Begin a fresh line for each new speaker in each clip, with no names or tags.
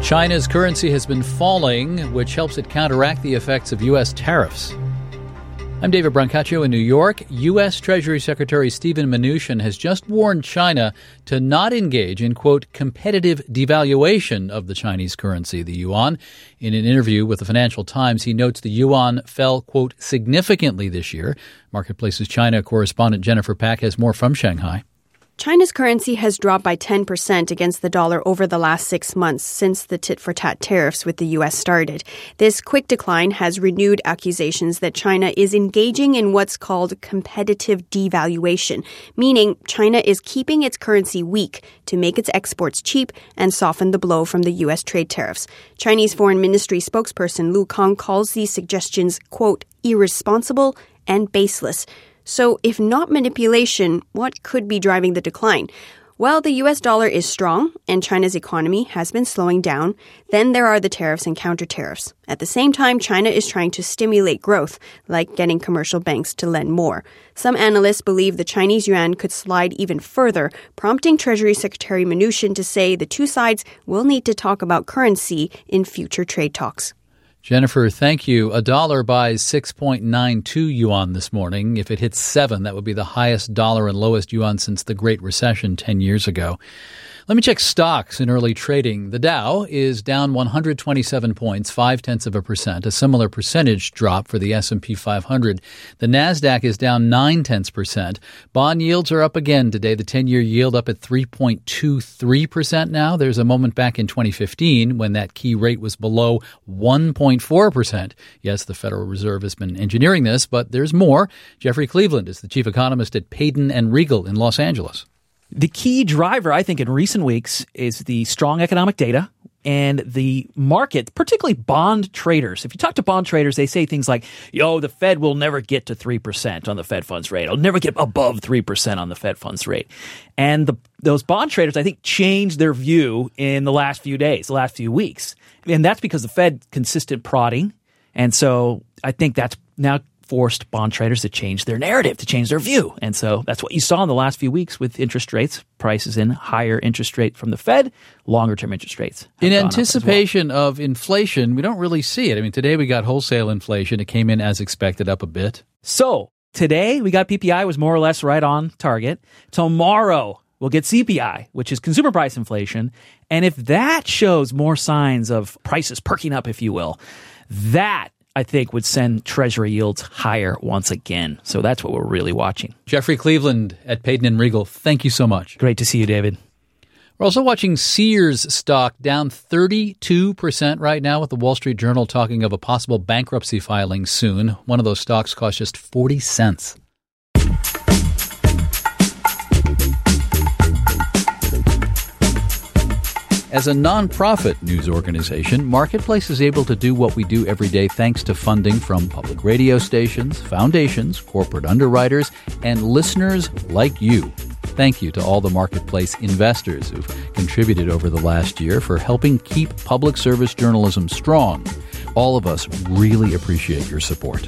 China's currency has been falling, which helps it counteract the effects of U.S. tariffs. I'm David Brancaccio in New York. U.S. Treasury Secretary Steven Mnuchin has just warned China to not engage in, quote, competitive devaluation of the Chinese currency, the yuan. In an interview with the Financial Times, he notes the yuan fell, quote, significantly this year. Marketplace's China correspondent Jennifer Pack has more from Shanghai.
China's currency has dropped by 10% against the dollar over the last 6 months since the tit-for-tat tariffs with the U.S. started. This quick decline has renewed accusations that China is engaging in what's called competitive devaluation, meaning China is keeping its currency weak to make its exports cheap and soften the blow from the U.S. trade tariffs. Chinese Foreign Ministry spokesperson Lu Kang calls these suggestions, quote, irresponsible and baseless. So if not manipulation, what could be driving the decline? Well, the U.S. dollar is strong and China's economy has been slowing down. Then there are the tariffs and counter-tariffs. At the same time, China is trying to stimulate growth, like getting commercial banks to lend more. Some analysts believe the Chinese yuan could slide even further, prompting Treasury Secretary Mnuchin to say the two sides will need to talk about currency in future trade talks.
Jennifer, thank you. A dollar buys 6.92 yuan this morning. If it hits 7, that would be the highest dollar and lowest yuan since the Great Recession 10 years ago. Let me check stocks in early trading. The Dow is down 127 points, 0.5%, a similar percentage drop for the S&P 500. The Nasdaq is down 0.9%. Bond yields are up again today. The 10-year yield up at 3.23% now. There's a moment back in 2015 when that key rate was below 1.4%. Yes, the Federal Reserve has been engineering this, but there's more. Jeffrey Cleveland is the chief economist at Payden & Riegle in Los Angeles.
The key driver, I think, in recent weeks is the strong economic data and the market, particularly bond traders. If you talk to bond traders, they say things like, the Fed will never get to 3% on the Fed funds rate. It'll never get above 3% on the Fed funds rate. And those bond traders, I think, changed their view in the last few days, the last few weeks. And that's because the Fed consistent prodding. And so I think that's now forced bond traders to change their narrative, to change their view. And so that's what you saw in the last few weeks with interest rates, prices in, higher interest rate from the Fed, longer-term interest rates.
In anticipation of inflation, we don't really see it. I mean, today we got wholesale inflation. It came in as expected, up a bit.
So today we got PPI was more or less right on target. Tomorrow we'll get CPI, which is consumer price inflation. And if that shows more signs of prices perking up, if you will, that I think would send Treasury yields higher once again. So that's what we're really watching.
Jeffrey Cleveland at Payden & Riegle, thank you so much.
Great to see you, David.
We're also watching Sears stock down 32% right now, with the Wall Street Journal talking of a possible bankruptcy filing soon. One of those stocks costs just 40 cents. As a nonprofit news organization, Marketplace is able to do what we do every day thanks to funding from public radio stations, foundations, corporate underwriters, and listeners like you. Thank you to all the Marketplace investors who've contributed over the last year for helping keep public service journalism strong. All of us really appreciate your support.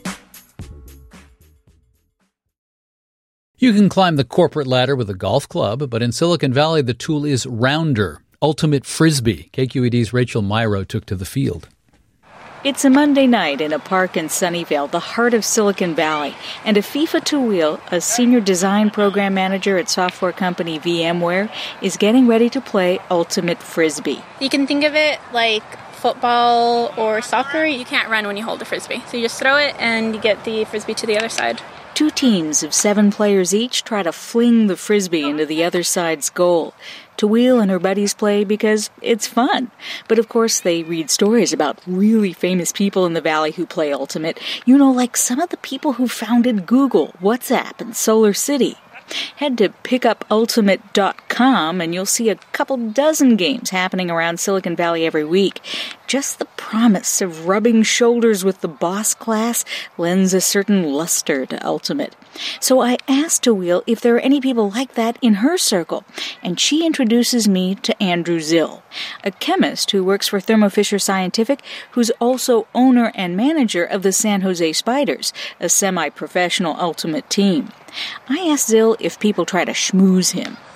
You can climb the corporate ladder with a golf club, but in Silicon Valley, the tool is Rounder. Ultimate Frisbee. KQED's Rachel Myrow took to the field.
It's a Monday night in a park in Sunnyvale, the heart of Silicon Valley, and Afifa Tawil, a senior design program manager at software company VMware, is getting ready to play Ultimate Frisbee.
You can think of it like football or soccer. You can't run when you hold a Frisbee. So you just throw it and you get the Frisbee to the other side.
Two teams of 7 players each try to fling the Frisbee into the other side's goal. Tawil and her buddies play because it's fun. But of course, they read stories about really famous people in the Valley who play Ultimate. Like some of the people who founded Google, WhatsApp, and Solar City. Head to pickupultimate.com and you'll see a couple dozen games happening around Silicon Valley every week. Just the promise of rubbing shoulders with the boss class lends a certain luster to Ultimate. So I asked Tawil if there are any people like that in her circle, and she introduces me to Andrew Zill, a chemist who works for Thermo Fisher Scientific, who's also owner and manager of the San Jose Spiders, a semi-professional Ultimate team. I asked Zill if people try to schmooze him.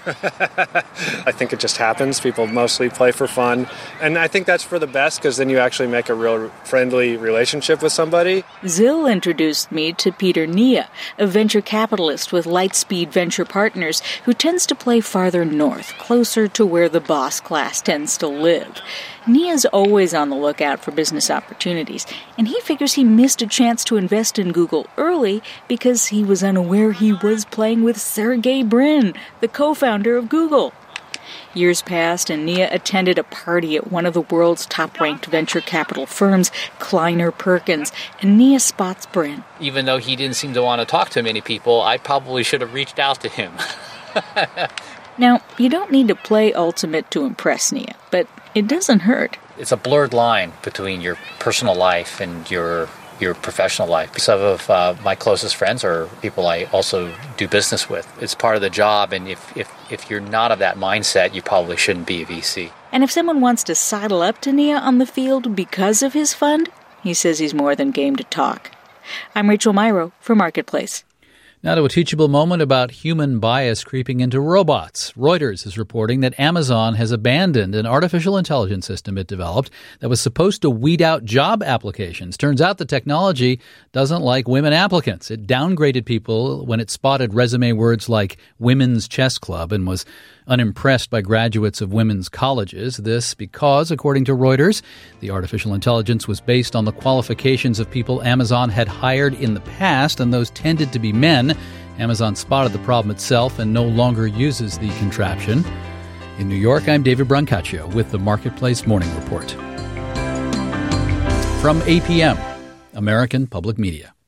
I think it just happens. People mostly play for fun. And I think that's for the best because then you actually make a real friendly relationship with somebody.
Zill introduced me to Peter Nia, a venture capitalist with Lightspeed Venture Partners who tends to play farther north, closer to where the boss class tends to live. Nia's always on the lookout for business opportunities, and he figures he missed a chance to invest in Google early because he was unaware he was playing with Sergey Brin, the co-founder of Google. Years passed, and Nia attended a party at one of the world's top-ranked venture capital firms, Kleiner Perkins, and Nia spots Brin.
Even though he didn't seem to want to talk to many people, I probably should have reached out to him.
Now, you don't need to play Ultimate to impress Nia, but it doesn't hurt.
It's a blurred line between your personal life and your professional life. Some of my closest friends are people I also do business with. It's part of the job, and if you're not of that mindset, you probably shouldn't be a VC.
And if someone wants to sidle up to Nia on the field because of his fund, he says he's more than game to talk. I'm Rachel Myrow for Marketplace.
Now to a teachable moment about human bias creeping into robots. Reuters is reporting that Amazon has abandoned an artificial intelligence system it developed that was supposed to weed out job applications. Turns out the technology doesn't like women applicants. It downgraded people when it spotted resume words like women's chess club and was unimpressed by graduates of women's colleges. This because, according to Reuters, the artificial intelligence was based on the qualifications of people Amazon had hired in the past, and those tended to be men. Amazon spotted the problem itself and no longer uses the contraption. In New York, I'm David Brancaccio with the Marketplace Morning Report. From APM, American Public Media.